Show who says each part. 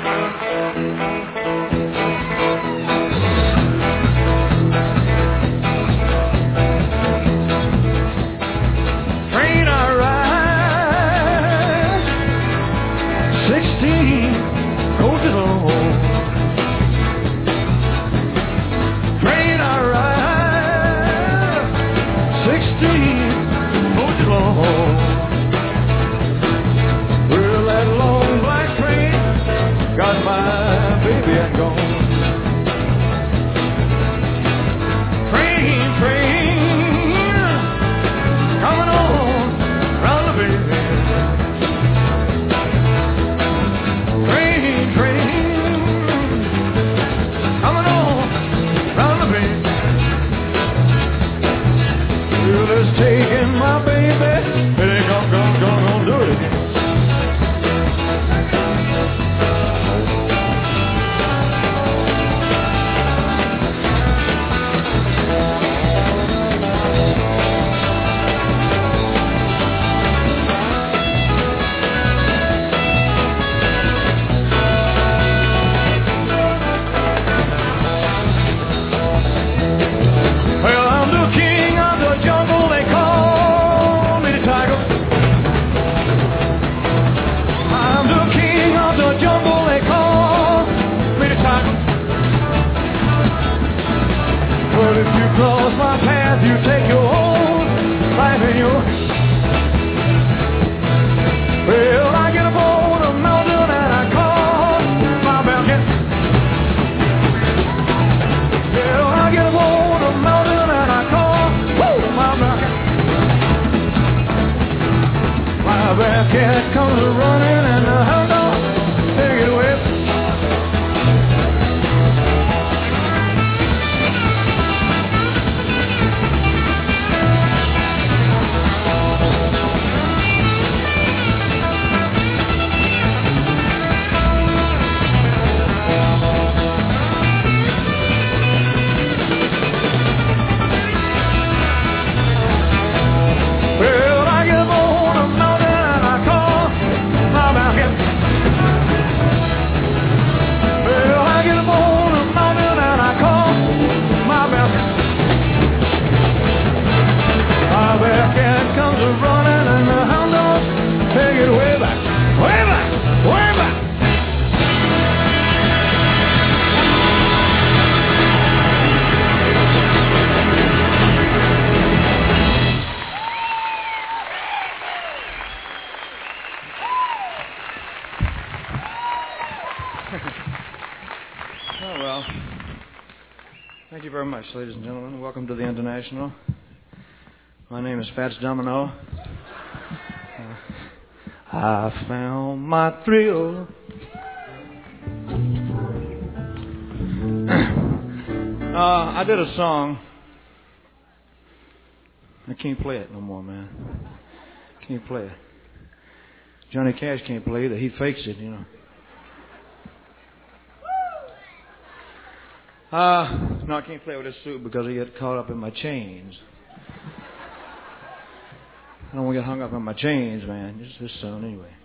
Speaker 1: Train I ride, 16 coaches on. Train I ride, 16 coaches on. Well, that long black train got my baby and gone. Train, coming on round the bend. Train, coming on round the bend. Well, it's taking my baby, it ain't gonna do it again. Well, I'm the king of the jungle, they call me the tiger. I'm the king of the jungle, they call me the tiger. But if you cross my path, you take your own life in your... Well, I get up on a mountain and I call my mountain. Well, I get up on a mountain and I call my mountain. My Bearcat comes running and the hound dog take it away. Well, I get up on a mountain and I call my mountain. Well, I get up on a mountain and I call my mountain. My Bearcat comes a running and the hound dogs take it way back, way back, way back. Oh, well. Thank you very much, ladies and gentlemen. Welcome to the International. My name is Fats Domino. I found my thrill. I did a song. I can't play it no more, man. Can't play it. Johnny Cash can't play it. He fakes it, you know. No, I can't play with this suit because I get caught up in my chains. I don't want to get hung up in my chains, man. Just this song anyway.